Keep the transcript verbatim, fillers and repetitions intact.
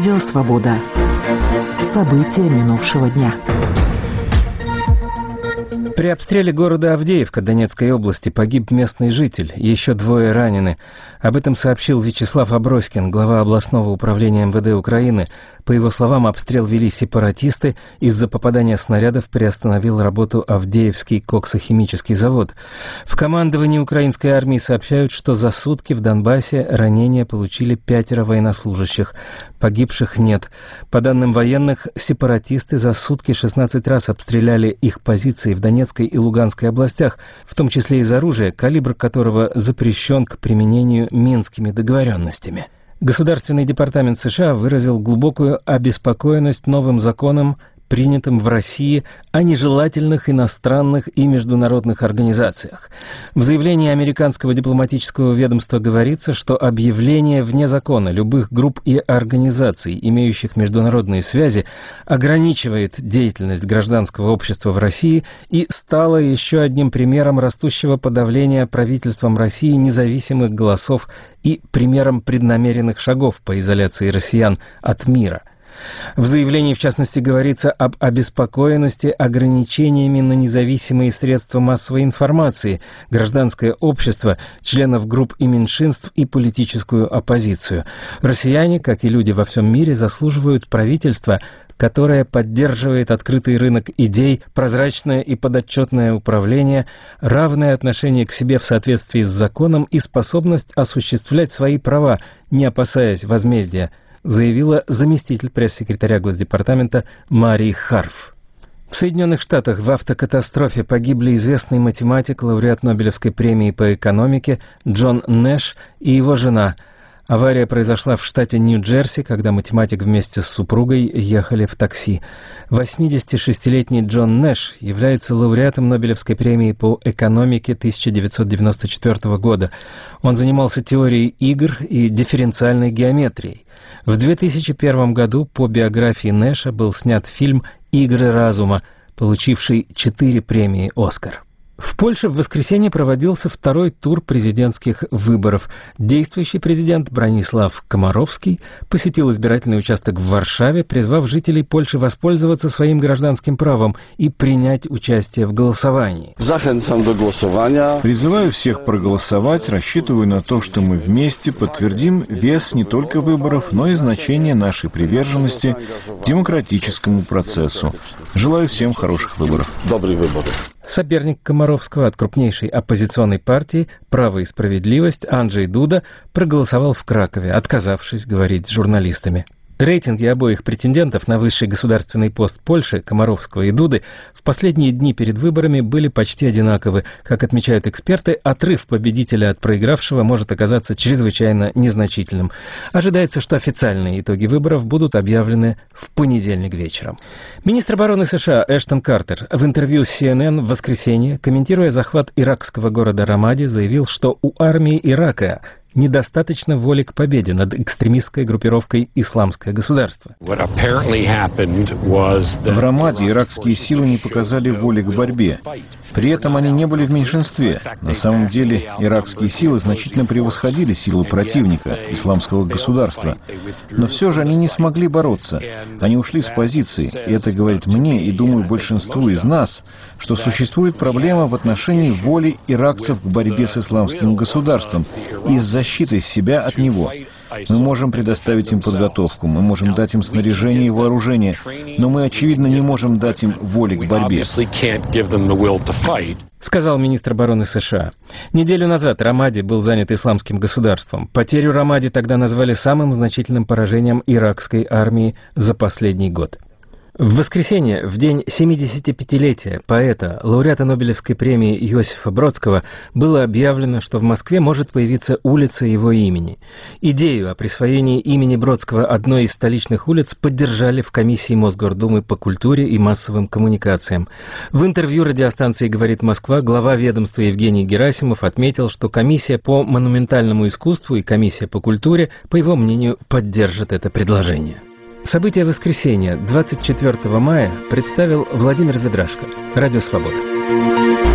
Радио «Свобода». События минувшего дня. При обстреле города Авдеевка Донецкой области погиб местный житель, еще двое ранены. Об этом сообщил Вячеслав Аброськин, глава областного управления эм вэ дэ Украины. По его словам, обстрел вели сепаратисты. Из-за попадания снарядов приостановил работу Авдеевский коксохимический завод. В командовании украинской армии сообщают, что за сутки в Донбассе ранения получили пятеро военнослужащих. Погибших нет. По данным военных, сепаратисты за сутки шестнадцать раз обстреляли их позиции в Донецкой и Луганской областях, в том числе из оружия, калибр которого запрещен к применению Минскими договоренностями. Государственный департамент США выразил глубокую обеспокоенность новым законом, принятым в России, о нежелательных иностранных и международных организациях. В заявлении американского дипломатического ведомства говорится, что объявление вне закона любых групп и организаций, имеющих международные связи, ограничивает деятельность гражданского общества в России и стало еще одним примером растущего подавления правительством России независимых голосов и примером преднамеренных шагов по изоляции россиян от мира. В заявлении, в частности, говорится об обеспокоенности ограничениями на независимые средства массовой информации, гражданское общество, членов групп и меньшинств и политическую оппозицию. Россияне, как и люди во всем мире, заслуживают правительства, которое поддерживает открытый рынок идей, прозрачное и подотчетное управление, равное отношение к себе в соответствии с законом и способность осуществлять свои права, не опасаясь возмездия, заявила заместитель пресс-секретаря Госдепартамента Мари Харф. В Соединенных Штатах в автокатастрофе погибли известный математик, лауреат Нобелевской премии по экономике Джон Нэш и его жена. Авария произошла в штате Нью-Джерси, когда математик вместе с супругой ехали в такси. восьмидесятишестилетний Джон Нэш является лауреатом Нобелевской премии по экономике тысяча девятьсот девяносто четвёртого года. Он занимался теорией игр и дифференциальной геометрией. В две тысячи первом году по биографии Нэша был снят фильм «Игры разума», получивший четыре премии «Оскар». В Польше в воскресенье проводился второй тур президентских выборов. Действующий президент Бронислав Комаровский посетил избирательный участок в Варшаве, призвав жителей Польши воспользоваться своим гражданским правом и принять участие в голосовании. Призываю всех проголосовать, рассчитываю на то, что мы вместе подтвердим вес не только выборов, но и значение нашей приверженности демократическому процессу. Желаю всем хороших выборов. Добрые выборы. Соперник Комаровского от крупнейшей оппозиционной партии «Право и справедливость» Анджей Дуда проголосовал в Кракове, отказавшись говорить с журналистами. Рейтинги обоих претендентов на высший государственный пост Польши, Комаровского и Дуды, в последние дни перед выборами были почти одинаковы. Как отмечают эксперты, отрыв победителя от проигравшего может оказаться чрезвычайно незначительным. Ожидается, что официальные итоги выборов будут объявлены в понедельник вечером. Министр обороны США Эштон Картер в интервью с си эн эн в воскресенье, комментируя захват иракского города Рамади, заявил, что у армии Ирака недостаточно воли к победе над экстремистской группировкой «Исламское государство». В Рамаде иракские силы не показали воли к борьбе. При этом они не были в меньшинстве. На самом деле иракские силы значительно превосходили силы противника, «Исламского государства». Но все же они не смогли бороться. Они ушли с позиций. И это говорит мне и, думаю, большинству из нас, что существует проблема в отношении воли иракцев к борьбе с «Исламским государством» и с защитой себя от него. Мы можем предоставить им подготовку, мы можем дать им снаряжение и вооружение, но мы, очевидно, не можем дать им воли к борьбе. Сказал министр обороны США. Неделю назад Рамади был занят «Исламским государством». Потерю Рамади тогда назвали самым значительным поражением иракской армии за последний год. В воскресенье, в день семидесятипятилетия поэта, лауреата Нобелевской премии Иосифа Бродского, было объявлено, что в Москве может появиться улица его имени. Идею о присвоении имени Бродского одной из столичных улиц поддержали в комиссии Мосгордумы по культуре и массовым коммуникациям. В интервью радиостанции «Говорит Москва» глава ведомства Евгений Герасимов отметил, что комиссия по монументальному искусству и комиссия по культуре, по его мнению, поддержат это предложение. События воскресенья, двадцать четвёртого мая, представил Владимир Ведрашко. Радио «Свобода».